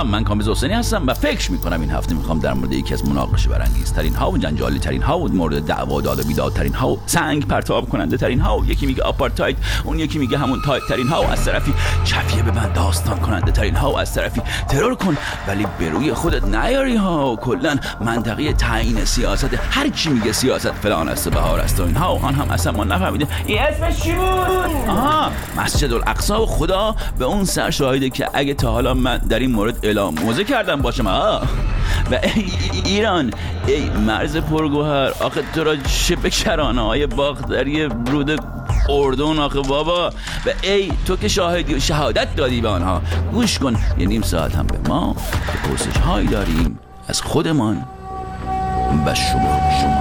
سلام، من کامبیز حسینی هستم و فکر میکنم این هفته میخوام در مورد یکی از مناقشه برانگیزترین ها و جنجالی ترین ها و مورد دعوا و داد و بیداد ترین ها و سنگ پرتاب کننده ترین ها و یکی میگه آپارتاید، اون یکی میگه همون تایپ ترین ها و از طرفی چفیه به من داستان کننده ترین ها و از طرفی ترور کن ولی به روی خودت نیاری ها و کلا منطقه تعیین سیاست هر کی میگه سیاست فلان است و بهار است و اینها و آن هم اصلا ما نفهمیده این اسمش چی بود. آها، مسجد الاقصی و خدا به اون سر شاهده که اگه تا حالا من در این مورد اعلام موضع کردم باشم و ایران ای مرز پرگوهر، آخه تو را چه به کرانه های باختری رود اردن آخه بابا، و ای تو که شاهدی و شهادت دادی به آنها. گوش کن، یه نیم ساعت هم به ما که پرسش هایی داریم از خودمان و شما.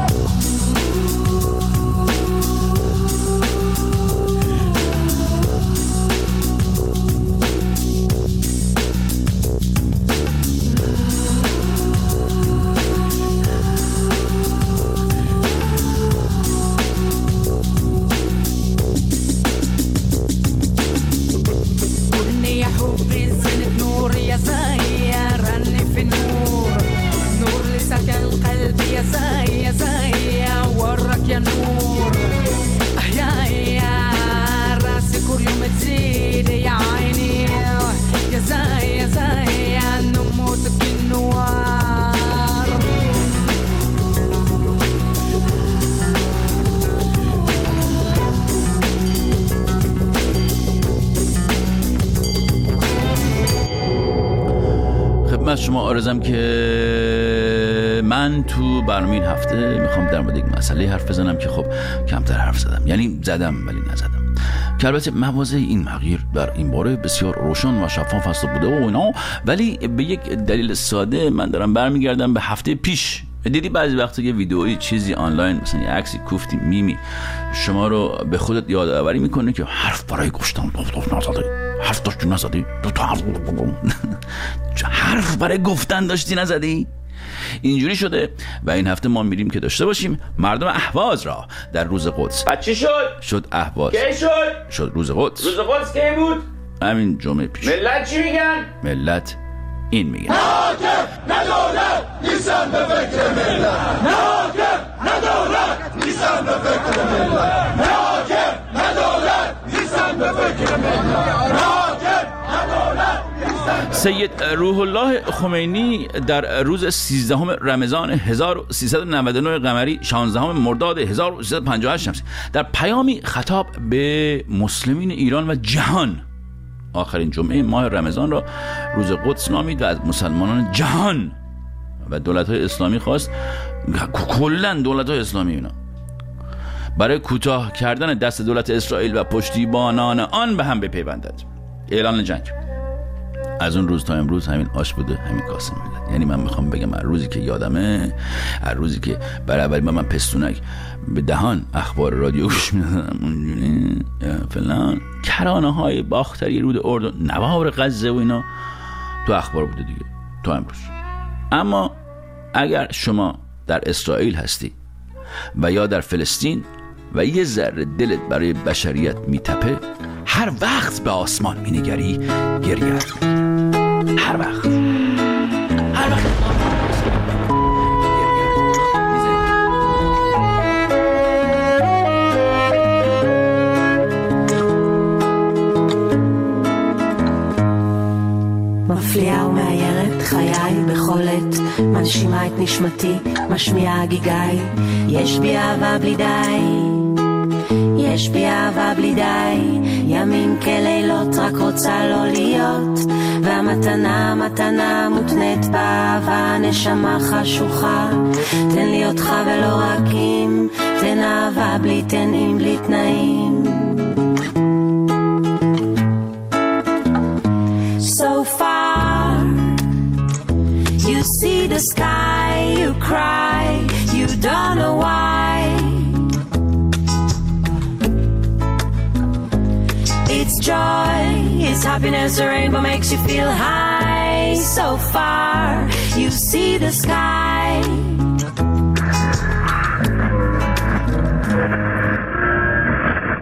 شما آرزم که من تو برنامه این هفته میخوام در مورد یک مسئله حرف بزنم که خب کمتر حرف زدم، یعنی زدم ولی نزدم، که البته مواضع این مغیر در این باره بسیار روشن و شفاف است بوده و اینا، ولی به یک دلیل ساده من دارم برمیگردم به هفته پیش. دیدی بعضی وقتا یه ویدئویی چیزی آنلاین مثلا یه عکسی کوفتی میمی شما رو به خودت یادآوری میکنه که حرف برای گفتن حرف داشتی نزدی، حرف برای گفتن داشتی نزدی. اینجوری شده و این هفته ما میریم که داشته باشیم مردم اهواز را در روز قدس. چی شد اهواز کی شد روز قدس کی بود؟ همین جمعه پیش. ملت چی میگن؟ ملت این میگن: نه حاکم نه دولت نیستن به فکر ملت، نه حاکم نه دولت نیستن به فکر ملت، نه حاکم نه دولت نیستن به فکر ملت، نه حاکم نه دولت. سید روح الله خمینی در روز 13 رمضان 1399 قمری 16 مرداد 1358 شمسی در پیامی خطاب به مسلمین ایران و جهان آخرین جمعه ماه رمضان را روز قدس نامید و از مسلمانان جهان و دولت‌های اسلامی خواست، کلاً دولت‌های اسلامی اینا، برای کوتاه کردن دست دولت اسرائیل و پشتیبانان آن به هم بپیوندد. اعلان جنگ. از اون روز تا امروز همین آش بوده، همین کاسه ملت. یعنی من میخوام بگم هر روزی که یادمه، هر روزی که برابری من پستونک به دهان اخبار رادیو گوش میدادم اونجوری فلان، کرانه های باختری رود اردن، نوار غزه و اینا تو اخبار بوده دیگه تا امروز. اما اگر شما در اسرائیل هستی و یا در فلسطین و یه ذره دلت برای بشریت میتپه، هر وقت به آسمان مینگری گریت، هر وقت מפליאה ומאיירת חיי בכל עת, מנשימה את נשמתי, משמיעה גיגי. יש בי אהבה בלי די, יש בי אהבה בלי די, ימים כלילות רק רוצה לא להיות, והמתנה מתנה מותנית באהבה, נשמה חשוכה, תן לי אותך ולא רק אם, תן אהבה בלי תנאים בלי תנאים. So far you see the sky, you cry, you don't know why. It's joy, it's happiness, the rainbow makes you feel high. So far you see the sky.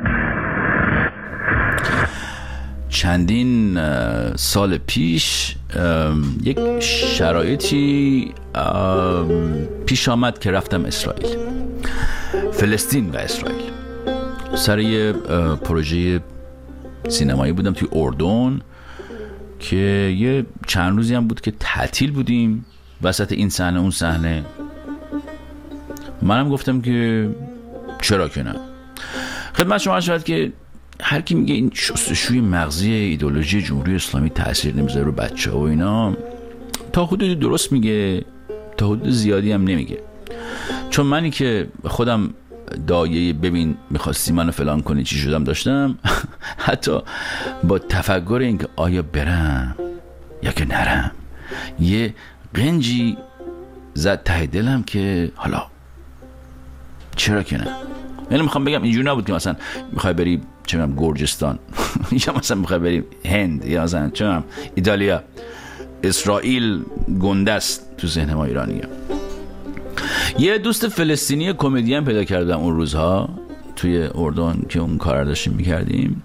چندین سال پیش یک شرایطی پیش آمد که رفتم اسرائیل، فلسطین و اسرائیل، سر یه پروژه سینمایی بودم توی اردن که یه چند روزی هم بود که تعطیل بودیم. وسط این صحنه اون صحنه منم گفتم که چرا که نه. خدمت شما شاید که هر کی میگه این شستشوی مغزی ایدئولوژی جمهوری اسلامی تاثیر نمیذاره رو بچه‌ها و اینا، تا حدودی درست میگه، تا حدود زیادی هم نمیگه. چون منی که خودم دایه ببین میخواستی منو فلان کنی چی شدم داشتم، حتی با تفکر اینکه آیا برم یا که نرم، یه قنجی زد ته دلم که حالا چرا که نه. یعنی میخوام بگم اینجوری نبود که مثلا میخوای بری چه میدونم گرجستان یا مثلا میخوای بری هند یا مثلا چه میدونم ایتالیا، اسرائیل گنده است تو ذهن ما ایرانی‌ها. یه دوست فلسطینی کمدین پیدا کردم اون روزها توی اردن که اون کار داشتیم میکردیم،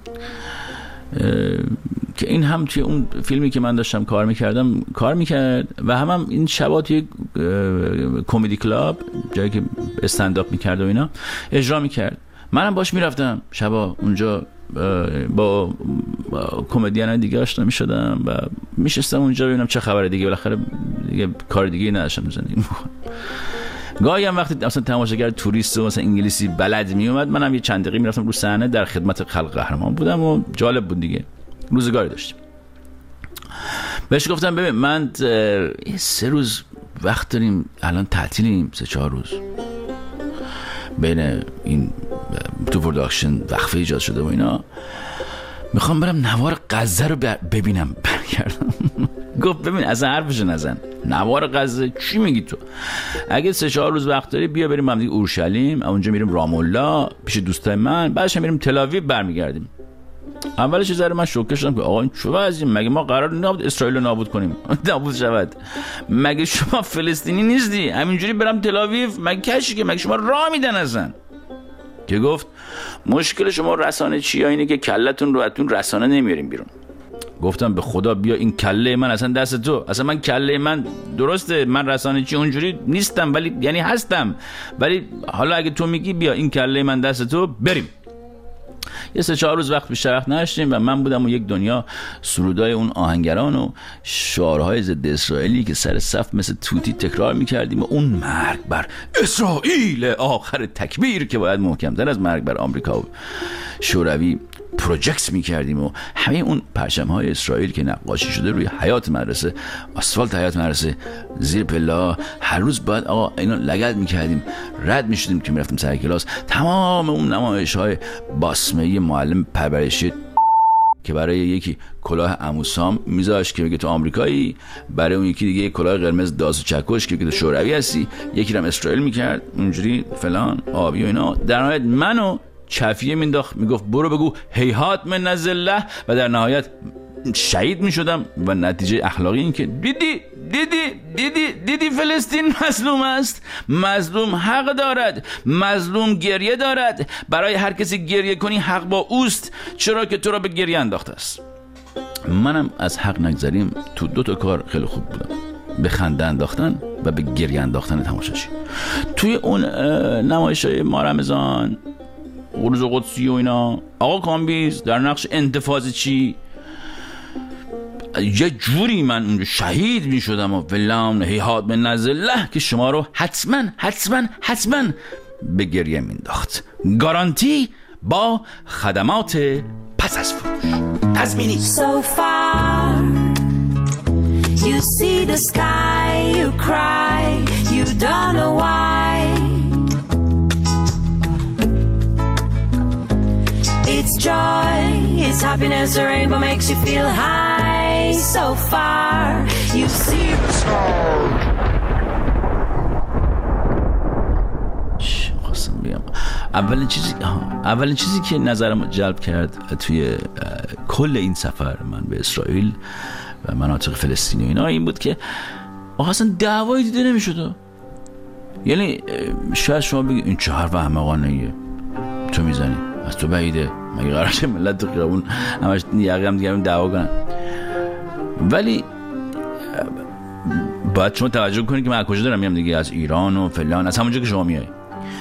که این هم توی اون فیلمی که من داشتم کار میکردم کار میکرد و هم این شبا توی کمدی کلاب جایی که استنداپ میکرد و اینا اجرا میکرد. منم باش میرفتم شبا اونجا، با کمدین دیگه آشنا میشدم و میشستم اونجا ببینم چه خبره دیگه. بالاخره دیگه کار دیگه نداشتم زندگی میکنم. گاهی هم وقتی مثلا تماشاگر توریست و مثلا انگلیسی بلد می اومد، منم یه چند دقیقه میرفتم رو صحنه در خدمت خلق قهرمان بودم و جالب بود دیگه، روزگاری داشتیم. بهش گفتم ببین من 3 روز وقت داریم، الان تعطیلیم 3-4 روز، بین این تو پروداکشن وقفه ایجاد شده و اینا، میخوام برم نوار غزه رو ببینم. برگردم گفت ببین اصلا حرفش نزن، نوار غزه چی میگی تو؟ اگه 3-4 روز وقت داری بیا بریم هم دیگه اورشلیم، اونجا میریم رام الله پیش دوستای من، بعدش میریم تل آویو برمیگردیم. اولش ذره من شوکه شدم که آقا این چه وضعیه؟ مگه ما قرار نبود اسرائیل رو نابود کنیم؟ نابود شود؟ مگه شما فلسطینی نیستی؟ همینجوری برم تل آویو مگه کشی که مگه شما راه میدن ازن؟ که گفت مشکل شما رسانه چیه؟ اینه که کلتون رو اتون رسانه نمیاریم بیرون. گفتم به خدا بیا این کله من اصلا دست تو، اصلا من کله من درسته، من رسانه چی اونجوری نیستم، ولی یعنی هستم، ولی حالا اگه تو میگی بیا این کله من دست تو بریم. یه 3-4 روز وقت بیشتر وقت نداشتیم و من بودم و یک دنیا سرودای اون آهنگران و شعارهای ضد اسرائیلی که سر صف مثل توتی تکرار میکردیم و اون مرگ بر اسرائیل آخر تکبیر که باید محکمتر از مرگ بر آمریکا و شوروی پروژکت میکردیم و همه اون پرچم‌های اسرائیل که نقاشی شده روی حیاط مدرسه، آسفالت حیاط مدرسه، زیر پله، هر روز باید آقا اینا لگد میکردیم، رد میشدیم که میرفتیم سر کلاس. تمام اون نمایش‌های باسمه‌ای معلم پرورشی که برای یکی کلاه عموسام میذاشت که بگه تو آمریکایی، برای اون یکی دیگه کلاه قرمز داس و چکش که بگه تو شوروی هستی، یکی رو هم اسرائیل میکرد اونجوری فلان آبی و اینا. در نهایت منو چفیه مینداخت، میگفت برو بگو هیهات من نزل الله و در نهایت شهید میشدم. و نتیجه اخلاقی این که دیدی فلسطین مظلوم است، مظلوم حق دارد، مظلوم گریه دارد، برای هر کسی گریه کنی حق با اوست، چرا که تو را به گریه انداخته است. منم از حق نگذریم تو 2 تا کار خیلی خوب بودم، به خنده انداختن و به گریه انداختن تماشاچی. توی اون نمایش‌های ما رمضان، روز قدسی و اینا، آقا کامبیز در نقش انتفاض چی یه جوری من اونجا شهید می شدم و ولام هیهات من نزل الله که شما رو حتما به گریه مینداخت. گارانتی با خدمات پس از فروش تضمینی. So far you see the sky, you cry, you don't know why. It's joy, it's happiness, a rainbow makes you feel high. So far, you see the sky. خواستم بگم اولین چیزی که نظرم جلب کرد توی کل این سفر من به اسرائیل و مناطق فلسطینی و اینا این بود که اصلا دعوایی دیده نمیشد. یعنی شاید شما بگید این چه حرف احمقانه‌ایه تو میزنی، از تو بعیده، مگه قراره ملت تو خیابون همش یقه هم دیگه دعوا کنن؟ ولی باید شما توجه کنید که من از کجا دارم میام دیگه، از ایران و فلان، از همونجا که شما میای.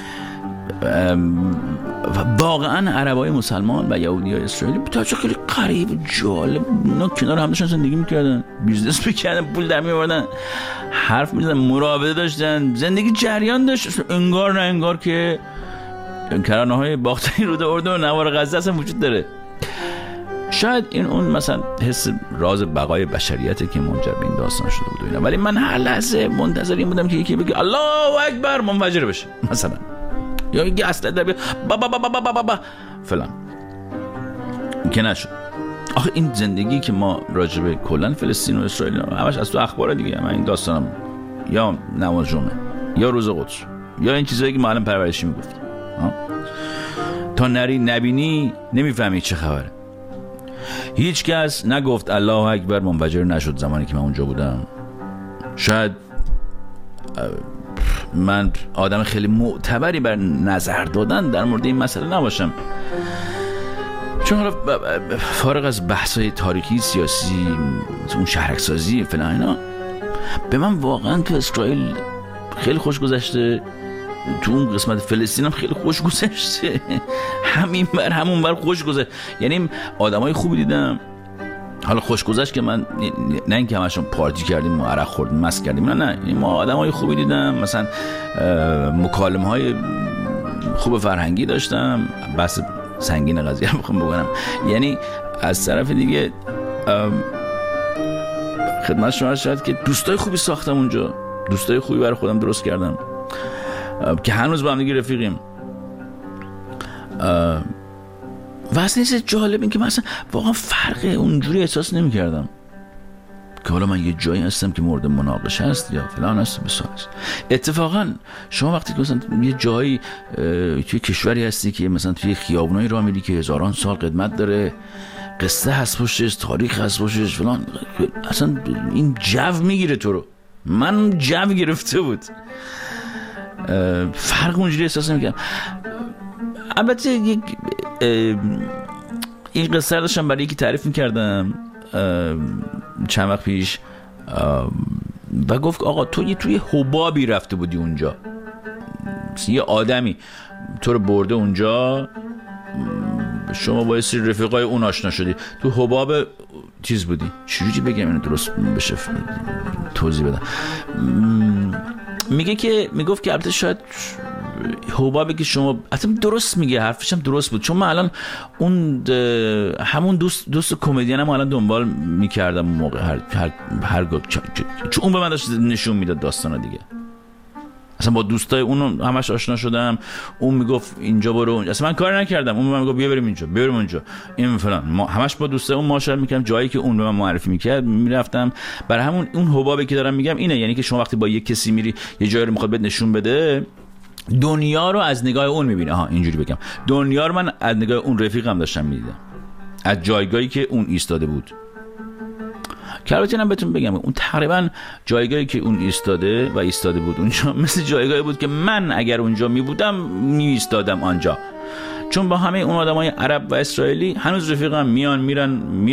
واقعا عربای مسلمان و یهودیای اسرائیلی تا چه خیلی غریب و جالب اینا کنار هم داشتن زندگی میکردن، بیزنس میکردن، پول در میآوردن، حرف میزدن، مراوده داشتن، زندگی جریان داشت. انگار نه انگار که کرانه‌های باختری رود اردن و نوار غزه اصلا وجود داره. شاید این اون مثلا حس راز بقای بشریته که منجر به این داستان شده بود و اینا، ولی من هر لحظه منتظر این بودم که یکی بگه الله اکبر منفجر بشه مثلا، یا یکی اصلا در بیاد با فلان، که نشد. آخه این زندگی که ما راجبه کلن فلسطین و اسرائیل همش از تو اخبار دیگه، من این داستانم یا نماز جمعه یا روز قدس یا این چیزایی که معلم پرورشی میگفتیم، تا نری نبینی نمیفهمی چه خبره. هیچ کس نگفت الله اکبر منفجر نشد زمانی که من اونجا بودم. شاید من آدم خیلی معتبری بر نظر دادن در مورد این مسئله نباشم، چون حالا فارغ از بحث‌های تاریخی، سیاسی، اون شهرک سازی فلان اینا، به من واقعا تو اسرائیل خیلی خوش گذشته، تو اون قسمت فلسطین هم خیلی خوش گذشته، همون بر خوش گذشت. یعنی آدمای خوبی دیدم. حالا خوش گذشت که من نه اینکه همشون پارتی کردیم و عرق خوردیم مست کردیم، نه ما آدمای خوبی دیدم، مثلا مکالمه‌های خوب فرهنگی داشتم. بس سنگین قضیه رو بخوام بگم، یعنی از طرف دیگه خدمت شما شد که دوستای خوبی ساختم اونجا، دوستای خوبی برای خودم درست کردم که هنوز با هم دیگه رفیقیم. و اصلا این جالب این که من اصلا واقعا فرق اونجوری احساس نمی کردم که حالا من یه جایی هستم که مورد مناقشه هست یا فلان هست بسار هست. اتفاقا شما وقتی که مثلا یه جایی توی کشوری هستی که مثلا توی خیابونایی راه میری که هزاران سال قدمت داره، قصه هست پشتش، تاریخ هست پشتش فلان، اصلا این جو میگیره تو رو. من جو گرفته بود، فرق اونجوری احساس نمی‌کردم. البته این قصه رو داشتم برای یکی تعریف می‌کردم چند وقت پیش و گفت آقا تو توی حبابی رفته بودی اونجا، یه آدمی تو رو برده اونجا، شما با یه سری رفیقای اون آشنا شدی، تو حباب چیز بودی. چجوری بگم اینو درست بشه توضیح بدم؟ میگفت که البته شاید حبابی که شما اصلا درست میگه، حرفش هم درست بود، چون من الان اون همون دوست کمدینم الان دنبال میکردم اون موقع، هر چون اون به من داشت نشون میداد داستانا دیگه. اصلا با دوستای اون همش آشنا شدم، اون میگفت اینجا برو اونجا، اصلا من کار نکردم، اون به من میگفت بیا بریم اینجا بریم اونجا این فلان، ما همش با دوستای اون مشاوره میکردم، جایی که اون به من معرفی میکرد میرفتم. برای همون اون حبابی که دارم میگم اینه، یعنی که شما وقتی با یک کسی میری یه جایی رو میخواد بهت نشون بده، دنیا رو از نگاه اون میبینه. اینجوری بگم، دنیا رو من از نگاه اون رفیقم داشتم میدیدم، از جایگاهی که اون ایستاده بود. که البته اینم بهتون بگم اون تقریبا جایگاهی که اون ایستاده بود اونجا مثل جایگاهی بود که من اگر اونجا میبودم میایستادم آنجا، چون با همه اون آدمای عرب و اسرائیلی هنوز رفیقم، میان میرن،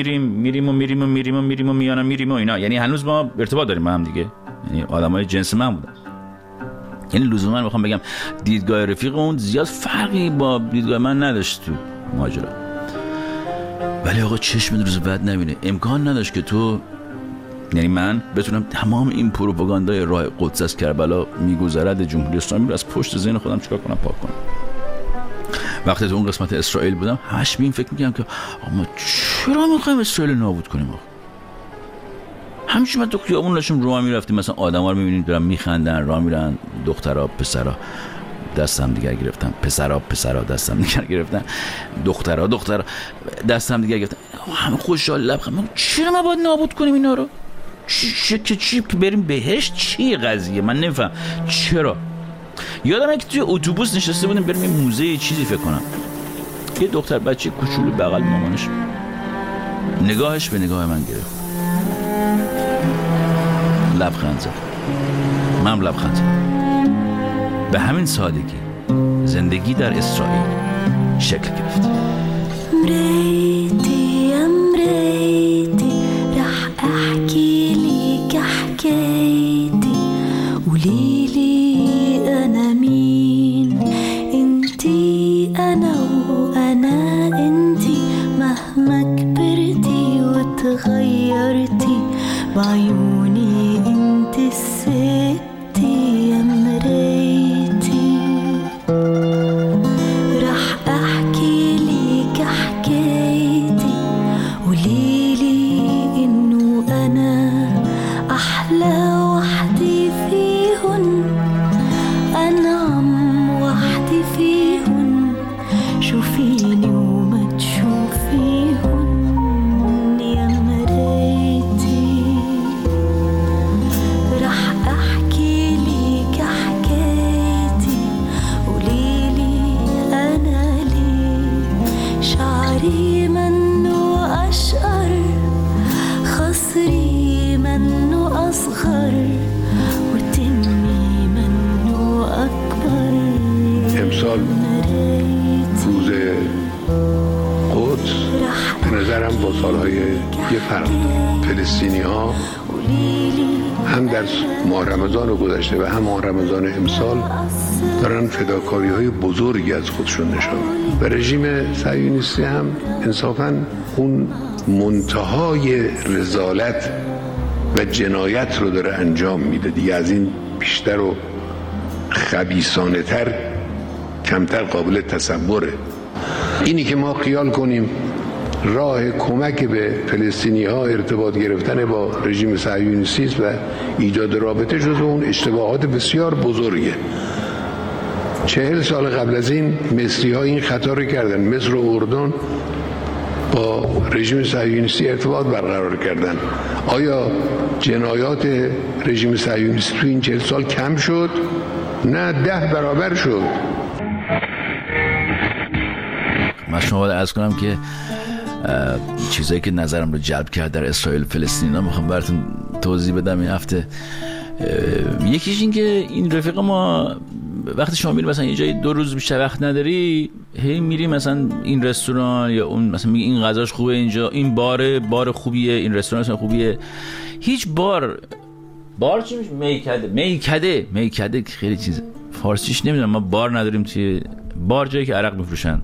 میریم و اینا، یعنی هنوز ما ارتباط داریم با هم دیگه، یعنی آدمای جنس من بودن. یعنی لزوما میخوام بگم دیدگاه رفیق اون زیاد فرقی با دیدگاه من نداشت تو ماجرا. ولی آقا چشم روز بعد نبینه، امکان نداشت که تو، یعنی من بتونم تمام این پروپاگاندای راه قدس از کربلا میگذرد جمهوری اسلامی رو از پشت ذهن خودم چیکار کنم، پاک کنم. وقتی تو اون قسمت اسرائیل بودم همش به این فکر می‌کردم که ما چرا می‌خوایم اسرائیل نابود کنیم؟ آقا همینجوری من تو خیابون داشتم راه میرفتیم، مثلا آدما رو می‌بینیم دارن میخندن، راه میرن، دخترها پسرها دست هم دیگر گرفتن، پسرها دست هم دیگر گرفتن، دخترها دست هم دیگر گرفتن، همه خوشحال لبخند. چرا ما باید نابود کنیم اینا رو؟ چی بریم بهشت؟ چی قضیه؟ من نمیفهم چرا. یادمه که توی اتوبوس نشسته بودیم بریم یه موزه چیزی فکر کنم، یه دختر بچه کوچولو بغل مامانش نگاهش به نگاه من گرفت، لبخند زد، من لبخند زدم. به همین سادگی زندگی در اسرائیل شکل گرفت. امريتي رح احكي لك بعيوني انت الستي يا مرايتي رح احكي ليك حكايتي قوليلي انه انا احلى وحدي فيهن انعم وحدي فيهن شوفيني وما تشوفيهن يا مرايتي رح احكي ليك حكايتي قوليلي انا ليه شعري منه اشقر خصري منه اصغر وتمي منه اكبر امسال روز قدس به نظرم با سالهای یه فرق فلسطینی ها هم در ماه رمضان گذشته و هم ماه رمضان امسال دارن فداکاری های بزرگی از خودشون نشون و رژیم صهیونیستی هم انصافاً اون منتهای رذالت و جنایت رو داره انجام میده دیگه. از این بیشتر و خبیثانه تر کمتر قابل تصوره. اینی که ما خیال کنیم راه کمک به فلسطینی ها ارتباط گرفتن با رژیم صهیونیستی است و ایجاد رابطه جزو اون اشتباهات بسیار بزرگه. 40 سال قبل از این مصری ها این خطا رو کردن. مصر و اردن با رژیم صهیونیستی ارتباط برقرار کردن. آیا جنایات رژیم صهیونیستی تو این 40 سال کم شد؟ نه، 10 برابر شد. من شما باید عرض کنم که چیزایی که نظرم رو جلب کرد در اسرائیل فلسطین میخوام براتون توضیح بدم این هفته. یکیش این که این رفیق ما وقتی شما میری مثلا یه جایی 2 روز بیشتر وقت نداری هی میری مثلا این رستوران یا اون مثلا میگی این غذاش خوبه اینجا، این بار خوبیه، این رستوران خوبیه. هیچ بار چی میشه؟ میکده خیلی چیز فارسیش نمیدونم. ما بار نداریم توی بار، جایی که عرق میفروشن.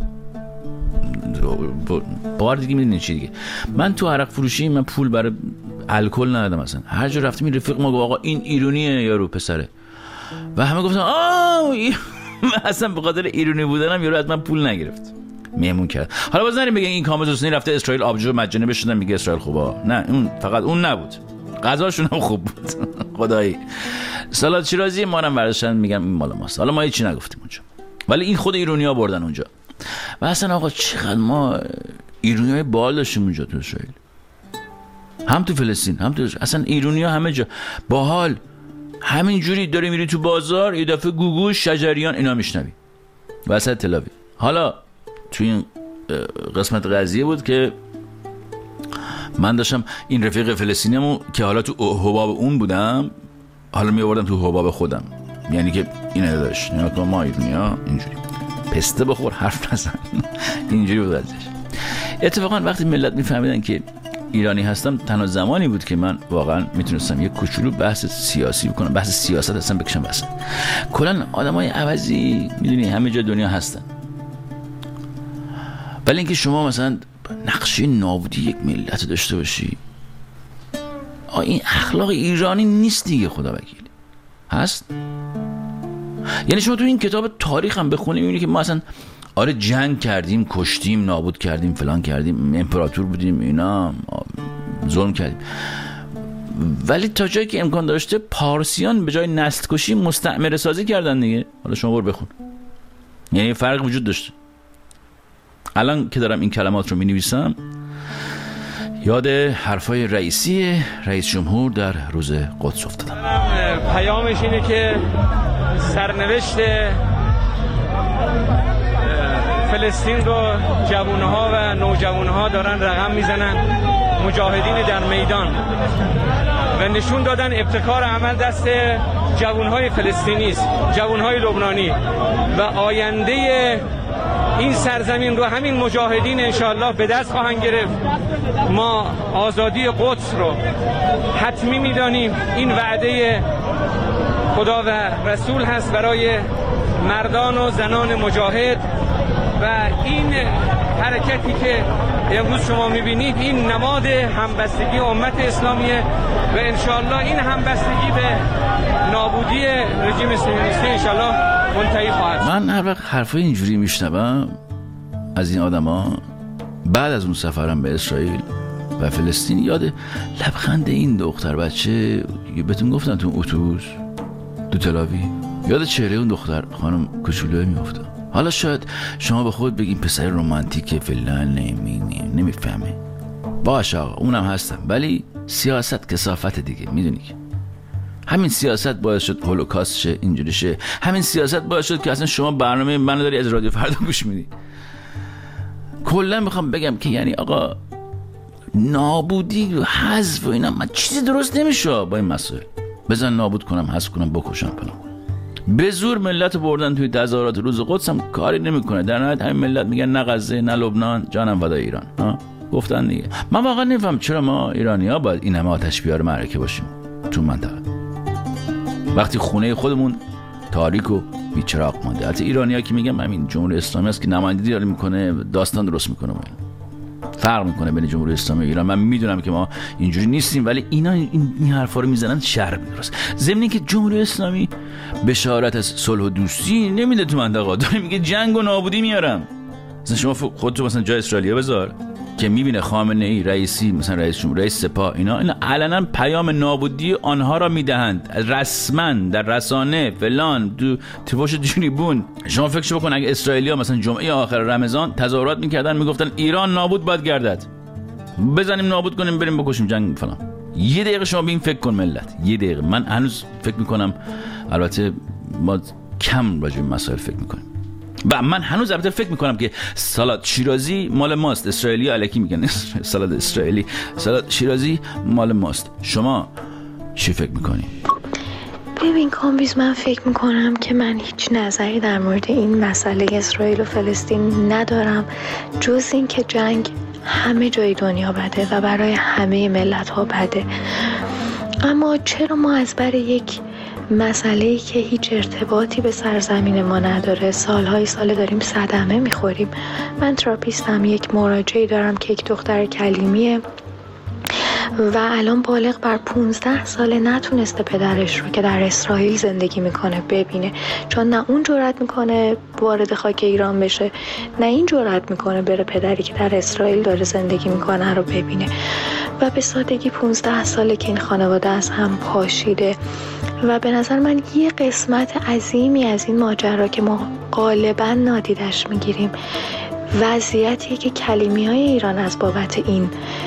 بار دیگه میدونین چی دیگه. من تو عرق فروشی من پول برای الکل ندادم. مثلا هر جا رفتم این رفیق ما گفت آقا این ایرونیه یارو پسره و همه گفتن اصلا به خاطر ایرونی بودنم یارو از من پول نگرفت، مهمون کرد. حالا باز نریم بگین این کامل حسینی رفته اسرائیل آبجو مجانی بشدن میگه اسرائیل خوبه. نه، اون فقط اون نبود، غذاشون هم خوب بود. خدایی سالاد شیرازی ما هم ورشن میگم این مال ماست. حالا ما هیچی نگفتیم اونجا، ولی این خود ایرونی‌ها بردن اونجا. و اصلا آقا چقدر ما ایرونی‌های باحال داشتیم اونجا تو اسرائیل، هم تو فلسطین هم تو اصلا ایرونی‌ها همه جا باحال. همین جوری داری میری تو بازار یه دفعه گوگوش شجریان اینا میشنوی وسط تل آویو. حالا تو این قسمت قضیه بود که من داشتم این رفیق فلسطینیمو که حالا تو حباب اون بودم حالا می آوردم تو حباب خودم، یعنی که اینه داشت نه تو ما ایرونی‌ها اینجوری پسته بخور حرف نزن اینجوری بود ازش. اتفاقا وقتی ملت میفهمیدن که ایرانی هستم تنها زمانی بود که من واقعا میتونستم یک کوچولو بحث سیاسی بکنم، بحث سیاست اصلا بکشم وسط. کلا آدمای عوضی میدونی همه جا دنیا هستن، ولی اینکه شما مثلا نقشه نابودی یک ملت داشته باشی این اخلاق ایرانی نیست دیگه. خدا وکیلی هست. یعنی شما تو این کتاب تاریخ هم بخونی میبینی که ما اصلا آره جنگ کردیم، کشتیم، نابود کردیم، فلان کردیم، امپراتور بودیم، اینا ظلم کردیم، ولی تا جایی که امکان داشته پارسیان به جای نسل کشی مستعمره سازی کردن دیگه. حالا شما برو بخون، یعنی فرق وجود داشته. الان که دارم این کلمات رو می نویسم یاد حرفای رئیس جمهور در روز قدس افتادم. پیامش اینه که سرنوشت فلسطین رو جوانها و نوجوانها دارن رقم میزنن، مجاهدین در میدان، و نشون دادن ابتکار عمل دست جوانهای فلسطینی است، جوانهای لبنانی، و آینده این سرزمین رو همین مجاهدین انشاءالله به دست خواهند گرفت. ما آزادی قدس رو حتمی میدانیم. این وعده خدا و رسول هست برای مردان و زنان مجاهد و این حرکتی که امروز شما میبینید این نماد همبستگی امت اسلامیه و انشالله این همبستگی به نابودی رژیم صهیونیستی انشالله منتهی خواهد. من هر وقت حرفای اینجوری میشنوم از این آدما بعد از اون سفرم به اسرائیل و فلسطین یاد لبخند این دختر بچه بهتون گفتم تو اتوبوس تو تلاوی، یاد چهره اون دختر خانم کوچولو میافتم. حالا شاید شما به خود بگین پسر رمانتیکه فلان نمیفهمه، باشه آقا اونم هستم، ولی سیاست کثافت دیگه، میدونی که همین سیاست باعث شد هولوکاست شه، اینجوری شه. همین سیاست باعث شد که اصلا شما برنامه منو داری از رادیو فردا گوش میدی. کلا میخوام بگم که یعنی آقا نابودی و حذف و اینا من چیزی درست نمیشه با این مسائل. بزن نابود کنم، حذف کنم، بکشم کنم. به زور ملت بردن توی تظاهرات روز قدس هم کاری نمیکنه. در نهایت همین ملت میگن نه غزه نه لبنان، جانم فدای ایران. گفتن دیگه. من واقعا نمیفهم چرا ما ایرانی‌ها باید این همه آتش بیار معرکه باشیم تو منطقه، وقتی خونه خودمون تاریک و بیچراغ مونده. البته ایرانی‌ها که میگم همین جمهوری اسلامی است که نمایندگی داره میکنه، داستان درست میکنه. فرق میکنه بین جمهوری اسلامی و ایران. من میدونم که ما اینجوری نیستیم، ولی اینا این حرفا رو میزنن شر میدرست. ضمن اینکه جمهوری اسلامی بشارت از صلح و دوستی نمیده تو منطقه، داره میگه جنگ و نابودی میارم. مثلا شما خودتو مثلا جای اسرائیلیا بذار که میبینه خامنه ای رئیسی، مثلا رئیس جمهور، رئیس سپاه، اینا علنا پیام نابودی آنها را میدهند رسما در رسانه فلان تو پشت تریبون. شما فکرشو بکن اگه اسرائیلیا مثلا جمعه آخر رمضان تظاهرات میکردن میگفتن ایران نابود باید گردد، بزنیم نابود کنیم بریم بکشیم جنگ فلان. یه دقیقه شما به این فکر کن ملت، یه دقیقه. من هنوز فکر میکنم، البته ما کم راجع به مسائل فکر میکنیم و من هنوز البته فکر میکنم که سالاد شیرازی مال ماست. اسرائیلی الکی میگن سالاد اسرائیلی، سالاد شیرازی مال ماست. شما چی فکر میکنی؟ ببین کامبیز، من فکر میکنم که من هیچ نظری در مورد این مسئله اسرائیل و فلسطین ندارم جز این که جنگ همه جای دنیا بده و برای همه ملت ها بده. اما چرا ما از بر یک مسئله‌ای که هیچ ارتباطی به سرزمین ما نداره سالهای سال داریم صدمه میخوریم؟ من تراپیستم، یک مراجعی دارم که یک دختر کلیمیه و الان بالغ بر 15 ساله نتونسته پدرش رو که در اسرائیل زندگی میکنه ببینه، چون نه اون جرئت میکنه وارد خاک ایران بشه، نه این جرئت میکنه بره پدری که در اسرائیل داره زندگی میکنه رو ببینه. و به سادگی 15 ساله که این خانواده از هم پاشیده و به نظر من یه قسمت عظیمی از این ماجرا که ما غالبا نادیدش میگیریم وضعیتیه که کلیمیای ایران از بابت این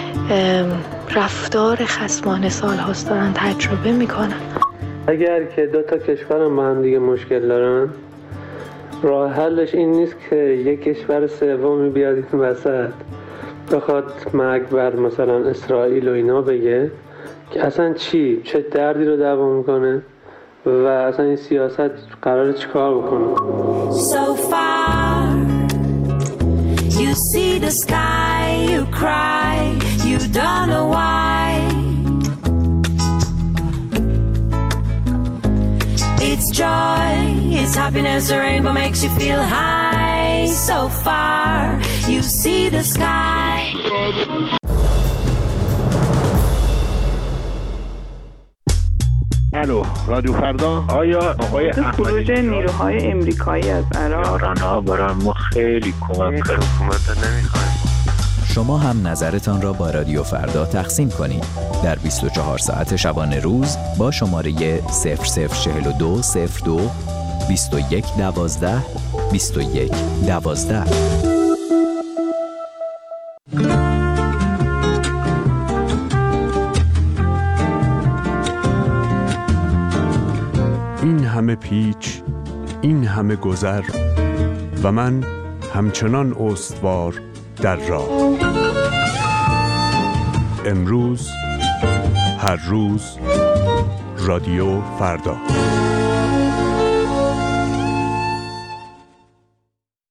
رفتار خصمانه سال‌هاست دارن تجربه میکنن. اگر که دو تا کشور با هم دیگه مشکل دارن، راه حلش این نیست که یک کشور سومی بیاد این وسط بخواد مرگ بر مثلا اسرائیل و اینا بگه که اصلا چه دردی رو دعوا میکنه و اصلا این سیاست قراره چیکار بکنه. So far you see the sky, you cry, you don't know why. It's joy, it's happiness, the rainbow makes you feel high. So far you see the sky. الو، رادیو فردا. آیا آقای خروج نیروهای امریکایی از عراق ایران‌ها برای ما خیلی کمک کرد. حکومت نمی‌خوایم. شما هم نظرتان را با رادیو فردا تقسیم کنید در 24 ساعت شبانه روز با شماره 004202 2112 2112. این همه پیچ، این همه گذر و من همچنان استوار در راه. امروز، هر روز، رادیو فردا.